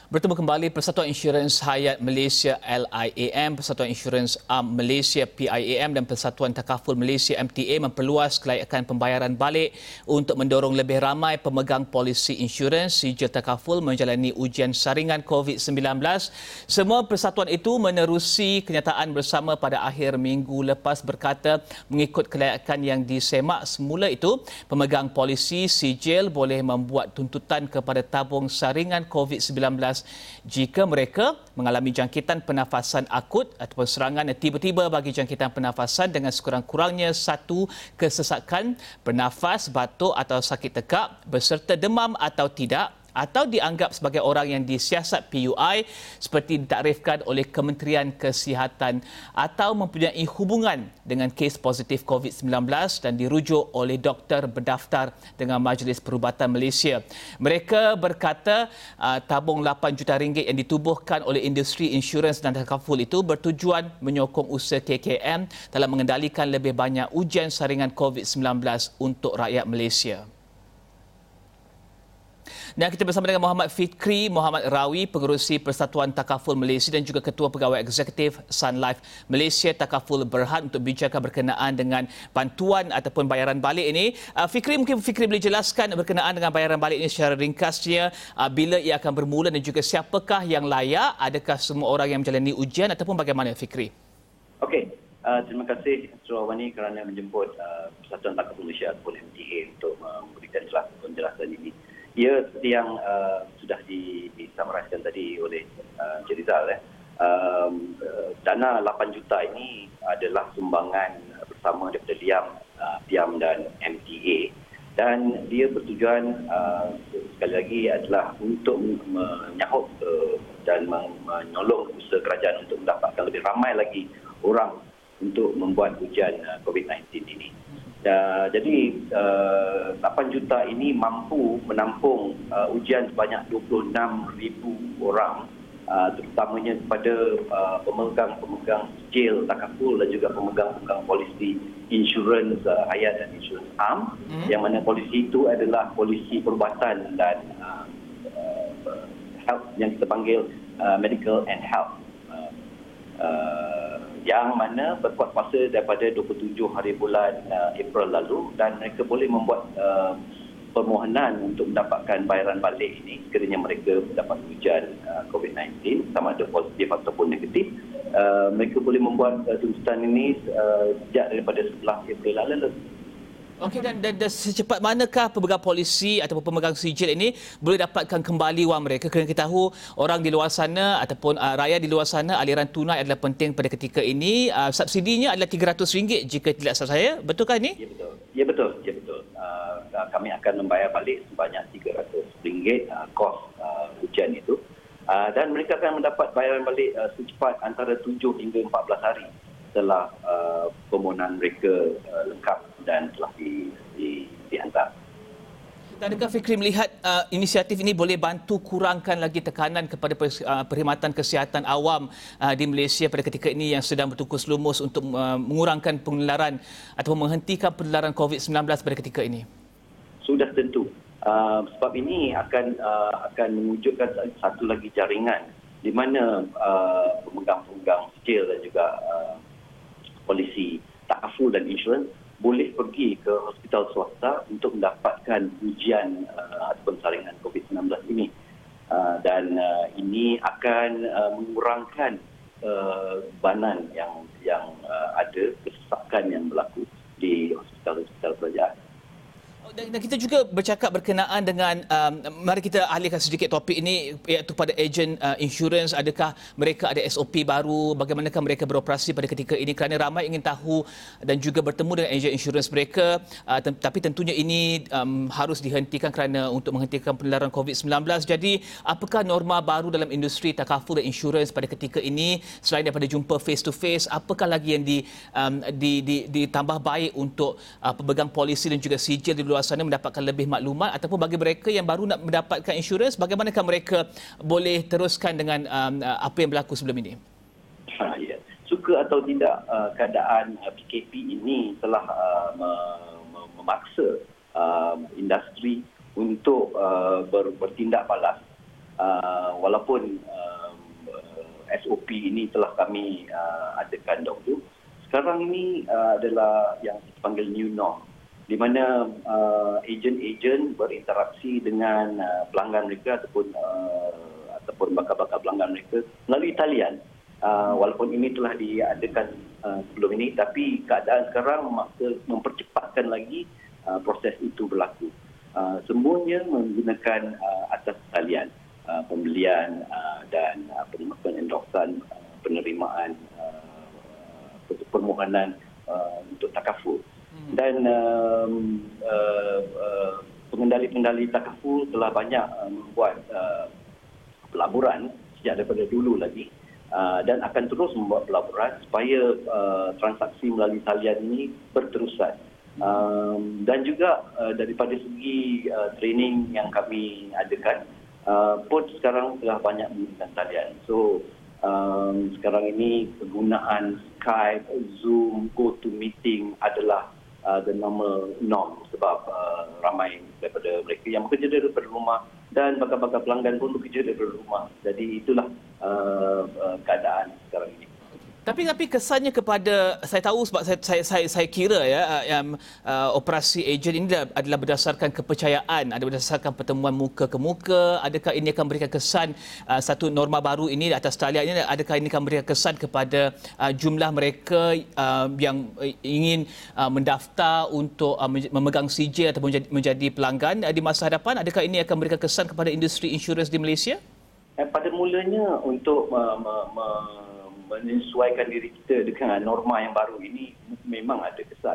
Bertemu kembali Persatuan Insurans Hayat Malaysia LIAM, Persatuan Insurans Malaysia PIAM dan Persatuan Takaful Malaysia MTA memperluas kelayakan pembayaran balik untuk mendorong lebih ramai pemegang polisi insurans sijil takaful menjalani ujian saringan COVID-19. Semua persatuan itu menerusi kenyataan bersama pada akhir minggu lepas berkata mengikut kelayakan yang disemak semula itu, pemegang polisi sijil boleh membuat tuntutan kepada tabung saringan COVID-19 jika mereka mengalami jangkitan pernafasan akut ataupun serangan yang tiba-tiba bagi jangkitan pernafasan dengan sekurang-kurangnya satu kesesakan bernafas, batuk atau sakit tekak berserta demam atau tidak, atau dianggap sebagai orang yang disiasat PUI seperti ditaktifkan oleh Kementerian Kesihatan atau mempunyai hubungan dengan kes positif COVID-19 dan dirujuk oleh doktor berdaftar dengan Majlis Perubatan Malaysia. Mereka berkata tabung RM8 juta yang ditubuhkan oleh industri insurans dan takaful itu bertujuan menyokong usaha KKM dalam mengendalikan lebih banyak ujian saringan COVID-19 untuk rakyat Malaysia. Dan kita bersama dengan Muhammad Fikri Muhammad Rawi, Pengerusi Persatuan Takaful Malaysia dan juga Ketua Pegawai Eksekutif Sun Life Malaysia Takaful Berhad untuk bincang berkenaan dengan bantuan ataupun bayaran balik ini. Fikri, mungkin Fikri boleh jelaskan berkenaan dengan bayaran balik ini secara ringkasnya, bila ia akan bermula dan juga siapakah yang layak, adakah semua orang yang menjalani ujian ataupun bagaimana, Fikri? Okey, terima kasih Surawani kerana menjemput Persatuan Takaful Malaysia ataupun MTA untuk memberikan penjelasan ini. Ya, seperti yang sudah disamaraskan tadi oleh Encik Rizal, dana 8 juta ini adalah sumbangan bersama daripada PIAM dan MTA, dan dia bertujuan sekali lagi adalah untuk menyahut dan menyolong usaha kerajaan untuk mendapatkan lebih ramai lagi orang untuk membuat ujian COVID-19 ini. Jadi 8 juta ini mampu menampung ujian sebanyak 26,000 orang, terutamanya kepada pemegang-pemegang sijil takaful dan juga pemegang-pemegang polisi insurans hayat dan insurans am, yang mana polisi itu adalah polisi perubatan dan health yang kita panggil medical and health, yang mana berkuat kuasa daripada 27 hari bulan April lalu, dan mereka boleh membuat permohonan untuk mendapatkan bayaran balik ini sekiranya mereka mendapat ujian COVID-19 sama ada positif ataupun negatif. Mereka boleh membuat tuntutan ini sejak daripada 11 April lalu. Okey, dan secepat manakah pemegang polisi ataupun pemegang sijil ini boleh dapatkan kembali wang mereka? Kerana kita tahu orang di luar sana ataupun rakyat di luar sana, aliran tunai adalah penting pada ketika ini. Subsidinya adalah RM300 jika tidak salah saya. Betulkah ini? Ya betul. Kami akan membayar balik sebanyak RM300 kos ujian itu. Dan mereka akan mendapat bayaran balik secepat antara 7 hingga 14 hari setelah permohonan mereka lengkap dan telah dihantar. Adakah Fikri melihat inisiatif ini boleh bantu kurangkan lagi tekanan kepada perkhidmatan kesihatan awam di Malaysia pada ketika ini yang sedang bertukus lumus untuk mengurangkan penularan atau menghentikan penularan COVID-19 pada ketika ini? Sudah tentu. Sebab ini akan mewujudkan satu lagi jaringan di mana pemegang-pemegang sijil dan juga polisi takaful dan insurans boleh pergi ke hospital swasta untuk mendapatkan ujian ataupun saringan COVID-19 ini. Dan ini akan mengurangkan bebanan yang ada, kesesakan yang berlaku di hospital-hospital kerajaan. Dan kita juga bercakap berkenaan dengan, mari kita alihkan sedikit topik ini, iaitu pada ejen insurans. Adakah mereka ada SOP baru? Bagaimanakah mereka beroperasi pada ketika ini? Kerana ramai ingin tahu dan juga bertemu dengan ejen insurans mereka. Tapi tentunya ini harus dihentikan kerana untuk menghentikan penularan COVID-19. Jadi apakah norma baru dalam industri takaful dan insurans pada ketika ini? Selain daripada jumpa face to face, apakah lagi yang ditambah baik untuk pemegang polisi dan juga sijil di luar sana mendapatkan lebih maklumat, ataupun bagi mereka yang baru nak mendapatkan insurans, bagaimanakah mereka boleh teruskan dengan apa yang berlaku sebelum ini? Ya. Suka atau tidak, keadaan PKP ini telah memaksa industri untuk bertindak balas walaupun SOP ini telah kami adakan dahulu, sekarang ini adalah yang dipanggil new norm, di mana ejen-ejen berinteraksi dengan pelanggan mereka ataupun bakal-bakal pelanggan mereka melalui talian. Walaupun ini telah diadakan sebelum ini, tapi keadaan sekarang memaksa mempercepatkan lagi proses itu berlaku. Semuanya menggunakan atas talian, pembelian dan endorsan, penerimaan permohonan untuk takaful. Dan pengendali-pengendali takaful telah banyak membuat pelaburan sejak daripada dulu lagi, dan akan terus membuat pelaburan supaya transaksi melalui talian ini berterusan. Dan juga daripada segi training yang kami adakan pun sekarang telah banyak menggunakan talian. So sekarang ini penggunaan Skype, Zoom, GoToMeeting adalah the normal norm, sebab ramai daripada mereka yang bekerja daripada rumah dan bakal-bakal pelanggan pun bekerja daripada rumah. Jadi itulah keadaan sekarang ini. Tapi kesannya kepada, saya tahu sebab saya kira operasi ejen ini adalah berdasarkan kepercayaan, ada berdasarkan pertemuan muka ke muka. Adakah ini akan memberikan kesan satu norma baru ini atas talian ini, adakah ini akan memberikan kesan kepada jumlah mereka yang ingin mendaftar untuk memegang CJ atau menjadi pelanggan di masa hadapan? Adakah ini akan memberikan kesan kepada industri insurans di Malaysia? Pada mulanya untuk menyesuaikan diri kita dengan norma yang baru ini memang ada kesan.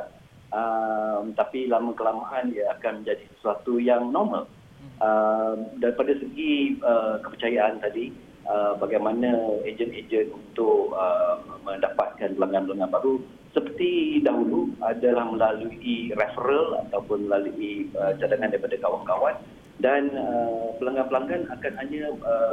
Tapi lama-kelamaan ia akan menjadi sesuatu yang normal. Daripada segi kepercayaan tadi, bagaimana ejen-ejen untuk mendapatkan pelanggan-pelanggan baru seperti dahulu adalah melalui referral ataupun melalui cadangan daripada kawan-kawan, dan pelanggan-pelanggan akan hanya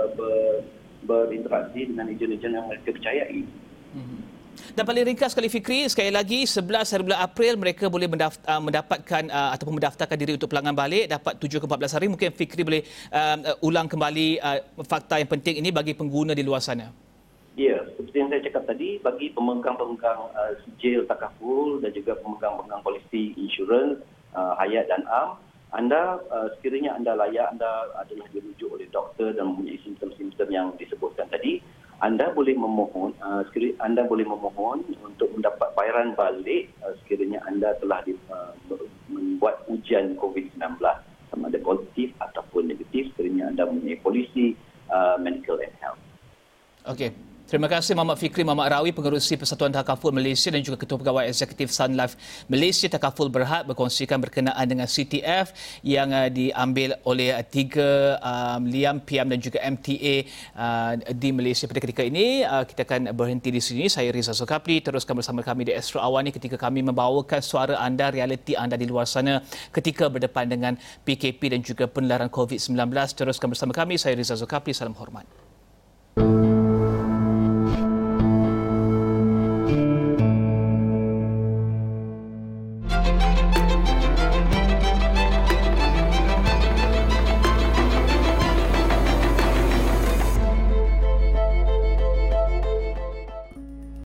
berinteraksi dengan ejen-ejen yang mereka percayai. Dan paling ringkas sekali Fikri, sekali lagi 11 hari bulan April mereka boleh mendapatkan ataupun mendaftarkan diri untuk pelanggan balik, dapat 7 ke 14 hari. Mungkin Fikri boleh ulang kembali fakta yang penting ini bagi pengguna di luar sana. Ya, seperti yang saya cakap tadi, bagi pemegang-pemegang sijil takaful dan juga pemegang-pemegang polisi insurans hayat dan am, anda sekiranya anda layak, anda adalah dirujuk oleh doktor dan mempunyai simptom-simptom yang disebutkan tadi, anda boleh memohon untuk mendapat bayaran balik sekiranya anda telah membuat ujian COVID-19, sama ada positif ataupun negatif, sekiranya anda mempunyai polisi medical and health. Okey. Terima kasih Muhammad Fikri Muhammad Rawi, Pengerusi Persatuan Takaful Malaysia dan juga Ketua Pegawai Eksekutif Sun Life Malaysia Takaful Berhad, berkongsikan berkenaan dengan CTF yang diambil oleh 3 Liam, PM dan juga MTA di Malaysia pada ketika ini. Kita akan berhenti di sini. Saya Riza Zulkafli, teruskan bersama kami di Astro Awani ketika kami membawakan suara anda, realiti anda di luar sana ketika berdepan dengan PKP dan juga penularan COVID-19. Teruskan bersama kami. Saya Riza Zulkafli. Salam hormat.